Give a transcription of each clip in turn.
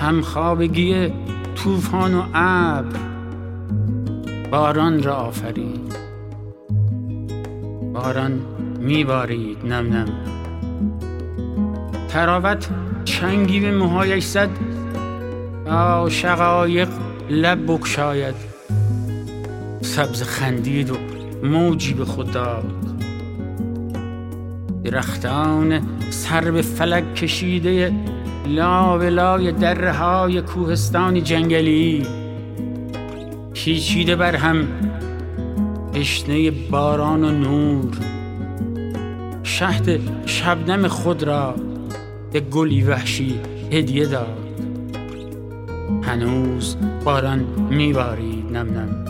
همخوابگی طوفان و ابر باران را آفرید. باران میبارید نم نم، طراوت چنگی به موهایش زد تا شقایق لب بگشاید. سبز خندید و موجی به خود داد. درختان سر به فلک کشیده لاولای دره های کوهستانی جنگلی پیچیده بر هم تشنه باران و نور، شهد شبنم خود را به گلی وحشی هدیه داد. هنوز باران میبارید نم نم.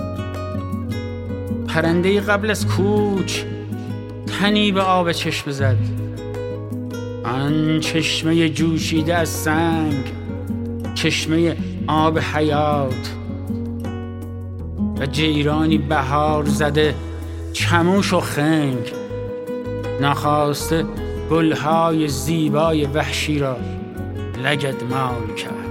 پرنده قبل از کوچ تنی به آب چشمه زد. آن چشمه جوشیده از سنگ، چشمه آب حیات، و جیرانی بهار زده چموش و خنگ ناخواسته گلهای زیبای وحشی را لگدمال کرد.